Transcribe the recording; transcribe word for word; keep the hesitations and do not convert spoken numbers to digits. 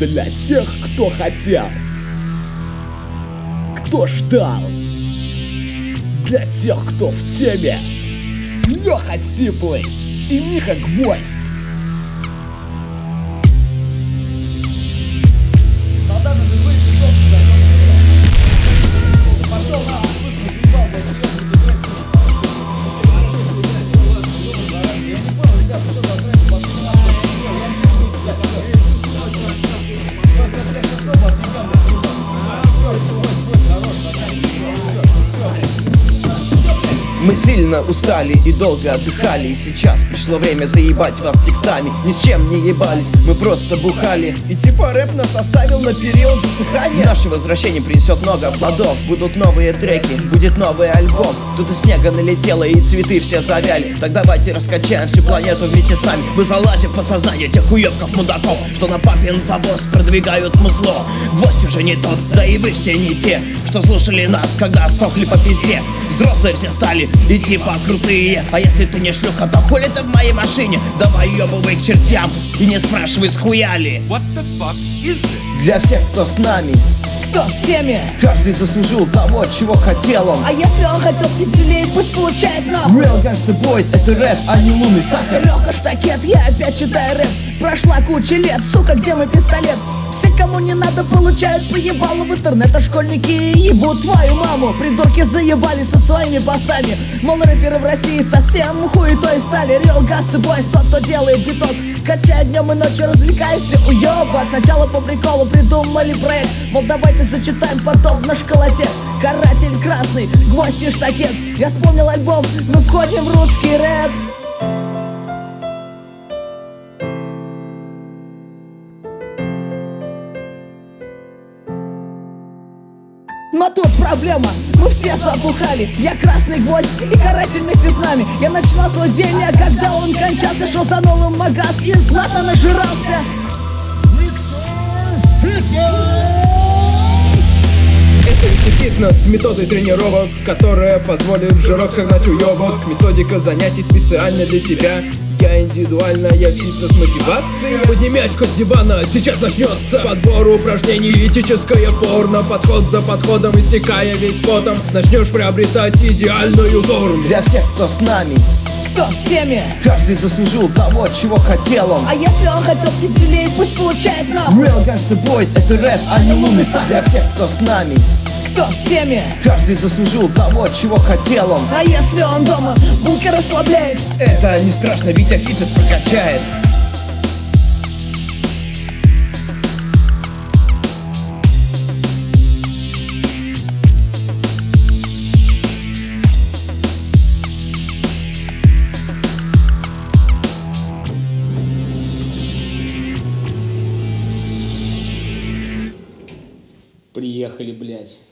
Для тех, кто хотел, кто ждал, для тех, кто в теме. Леха Сиплый и Миха Гвоздь. Солдаты, ты вы пришел сюда. Да пошел нахуй, слышь, мы заебал, блядь, серьезно, ты трек тоже хорошо. Я не понял, ребята, что за трек, пошли нахуй, все, я сейчас буду все, все. Я тебя сейчас особо отъебал, блядь, все, гвоздь, гвоздь, народ, заканчивай, все, все. Мы сильно устали и долго отдыхали, и сейчас пришло время заебать вас текстами. Ни с чем не ебались, мы просто бухали. И типа рэп нас оставил на период засыхания. Наше возвращение принесет много плодов. Будут новые треки, будет новый альбом. Тут и снега налетело, и цветы все завяли. Так давайте раскачаем всю планету вместе с нами. Мы залазим в подсознание тех уебков мудаков, что на папин повоз продвигают музло. Гвоздь уже не тот, да и вы все не те, что слушали нас, когда сохли по пизде. Взрослые все стали и типа крутые. А если ты не шлюха, то хули ты в моей машине? Давай ёбывай к чертям и не спрашивай, схуяли. What the fuck is this? Для всех, кто с нами, Кто в теме? каждый заслужил того, чего хотел он. А если он хотел пизделей, пусть получает нахуй. Real Gangsta Boys — это рэп, а не лунный сахар. Лёха штакет, я опять читаю рэп. Прошла куча лет, сука, где мой пистолет? Все, кому не надо, получают поебало в интернет. А школьники ебут твою маму. Придурки заебали со своими постами. Мол, рэперы в России совсем хуетой стали. Real Gangsta Boys, тот, кто делает биток. Качает днем и ночью, развлекайся, уёбок. Сначала по приколу придумали проект. Мол, давайте зачитаем потом на школоте. Каратель красный, гвоздь и штакет. Я вспомнил альбом, мы входим в русский рэп. Но тут проблема, мы все забухали. Я красный гвоздь и каратель вместе с нами. Я начинал свой день, а когда он кончался, шел за новым магаз и знатно нажирался. Это ведь фитнес с методой тренировок, которая позволит жирок согнать уёбок. Методика занятий специально для тебя. Я индивидуальная фитнес-мотивация. Поднимать хоть с дивана, сейчас начнется подбор упражнений, этическое порно. Подход за подходом, истекая весь потом, начнешь приобретать идеальную форму. Для всех, кто с нами, Кто в теме? каждый заслужил того, чего хотел он. А если он хотел пизделей, пусть получает нахуй. Real Gangsta Boys — это рэп, а не лунный сахар. Для всех, кто с нами, Кто в теме? каждый заслужил того, чего хотел он. А если он дома, булки расслабляет. Это не страшно, Витя фитнес прокачает. Приехали, блядь.